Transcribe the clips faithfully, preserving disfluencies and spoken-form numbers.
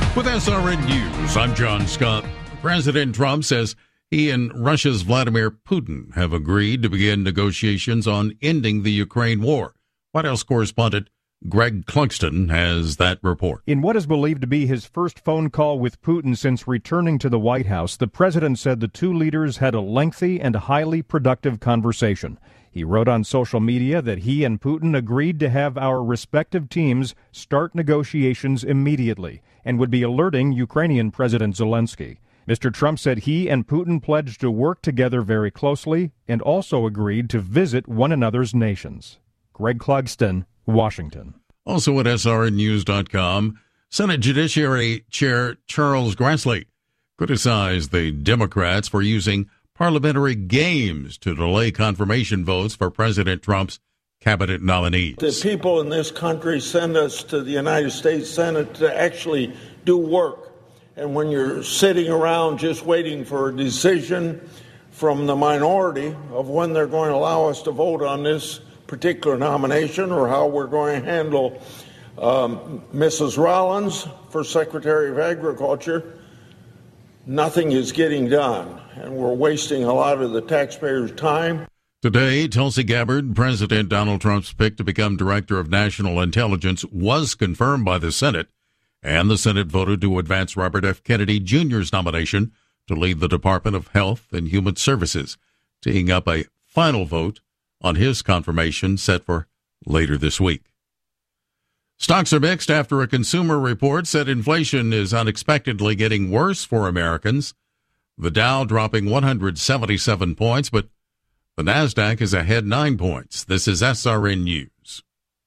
With S R N News, I'm John Scott. President Trump says he and Russia's Vladimir Putin have agreed to begin negotiations on ending the Ukraine war. White House correspondent Greg Clugston has that report. In what is believed to be his first phone call with Putin since returning to the White House, the president said the two leaders had a lengthy and highly productive conversation. He wrote on social media that he and Putin agreed to have our respective teams start negotiations immediately and would be alerting Ukrainian President Zelensky. Mister Trump said he and Putin pledged to work together very closely and also agreed to visit one another's nations. Greg Clugston, Washington. Also at S R N news dot com, Senate Judiciary Chair Charles Grassley criticized the Democrats for using parliamentary games to delay confirmation votes for President Trump's cabinet nominees. The people in this country send us to the United States Senate to actually do work. And when you're sitting around just waiting for a decision from the minority of when they're going to allow us to vote on this particular nomination or how we're going to handle um, Missus Rollins for Secretary of Agriculture, nothing is getting done, and we're wasting a lot of the taxpayers' time. Today, Tulsi Gabbard, President Donald Trump's pick to become Director of National Intelligence, was confirmed by the Senate, and the Senate voted to advance Robert F. Kennedy Junior's nomination to lead the Department of Health and Human Services, teeing up a final vote on his confirmation set for later this week. Stocks are mixed after a consumer report said inflation is unexpectedly getting worse for Americans. The Dow dropping one hundred seventy-seven points, but the Nasdaq is ahead nine points. This is S R N News.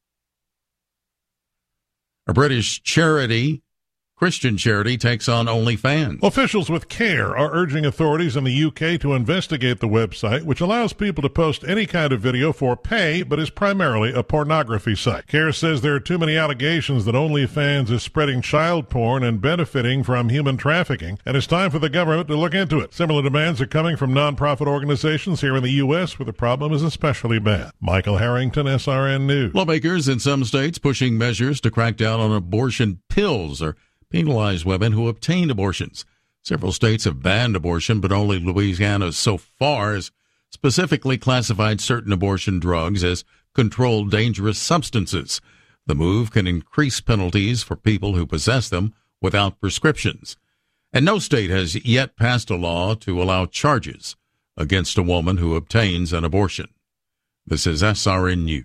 A British charity, Christian charity, takes on OnlyFans. Officials with CARE are urging authorities in the U K to investigate the website, which allows people to post any kind of video for pay, but is primarily a pornography site. CARE says there are too many allegations that OnlyFans is spreading child porn and benefiting from human trafficking, and it's time for the government to look into it. Similar demands are coming from nonprofit organizations here in the U S, where the problem is especially bad. Michael Harrington, S R N News. Lawmakers in some states pushing measures to crack down on abortion pills or penalize women who obtain abortions. Several states have banned abortion, but only Louisiana so far has specifically classified certain abortion drugs as controlled dangerous substances. The move can increase penalties for people who possess them without prescriptions. And no state has yet passed a law to allow charges against a woman who obtains an abortion. This is S R N News.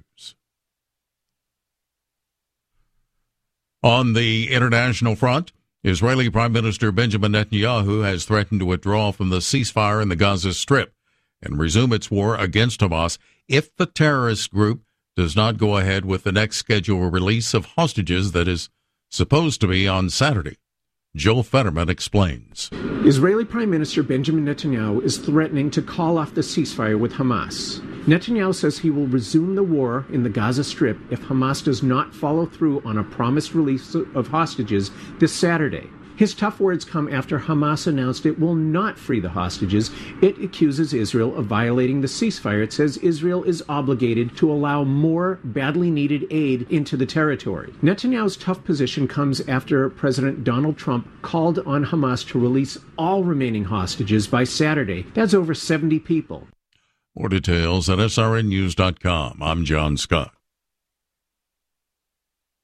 On the international front, Israeli Prime Minister Benjamin Netanyahu has threatened to withdraw from the ceasefire in the Gaza Strip and resume its war against Hamas if the terrorist group does not go ahead with the next scheduled release of hostages that is supposed to be on Saturday. Joel Fetterman explains. Israeli Prime Minister Benjamin Netanyahu is threatening to call off the ceasefire with Hamas. Netanyahu says he will resume the war in the Gaza Strip if Hamas does not follow through on a promised release of hostages this Saturday. His tough words come after Hamas announced it will not free the hostages. It accuses Israel of violating the ceasefire. It says Israel is obligated to allow more badly needed aid into the territory. Netanyahu's tough position comes after President Donald Trump called on Hamas to release all remaining hostages by Saturday. That's over seventy people. More details at S R N news dot com. I'm John Scott.